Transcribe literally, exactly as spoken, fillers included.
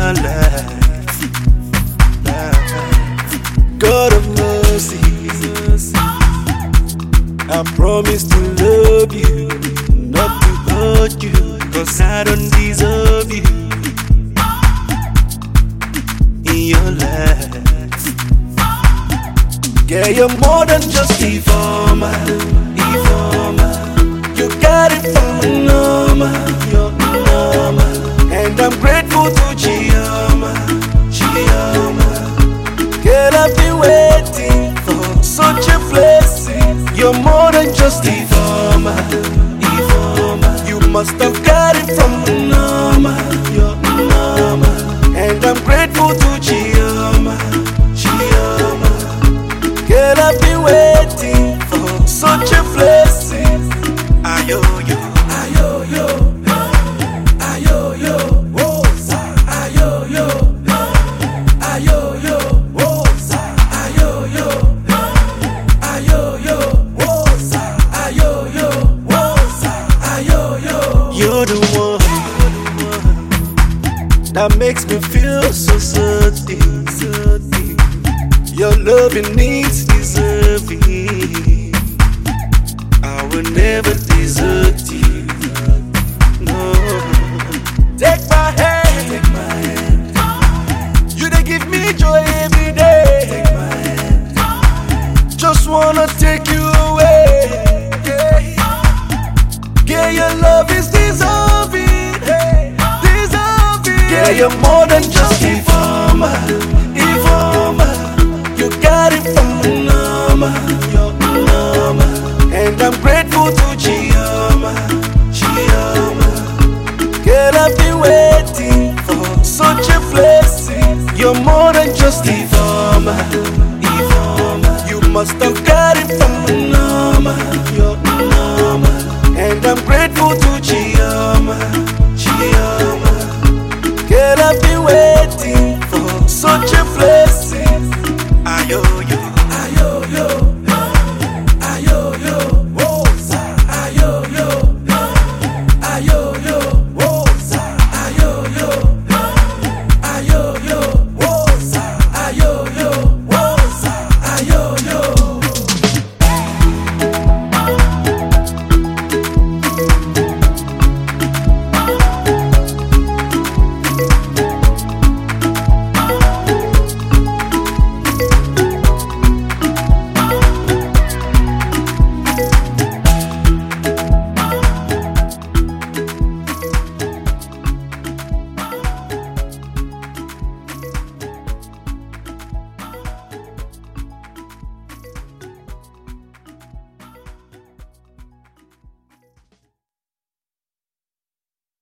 my life. God of mercy, I promise to love you, not to hurt you, cause I don't deserve you in your life. Yeah, you're more than just informer, informer. You got it from the normal, you're normal. And I'm grateful to Chioma, Chioma. Girl, I've been waiting for such a blessing. You're more than just informer, informer. You must have got it from the normal, you're normal. And I'm grateful to Chioma, Chioma. Girl, I've been waiting for such a blessing. Ayo yo, ayo yo, ayo yo, woza, ayo yo, ayo yo, woza, ayo yo, ayo yo, woza, ayo yo, woza, ayo yo. You're the one that makes me feel so certain, certain. Your loving needs deserving. I will never desert you. No. Take my hand, take my hand. You they give me joy every day. Take my hand. Just wanna take you away. Yeah, yeah, your love is deserving. Hey, deserving. Yeah, you're more than just informer, informer. You got it from the normal, you're normal. And I'm grateful to Chioma, Chioma. Girl, I've been waiting for such a blessing. You're more than just informer, informer. You must have got it from the normal, you're normal. And I'm grateful to Chioma, Chioma. Girl, I've been waiting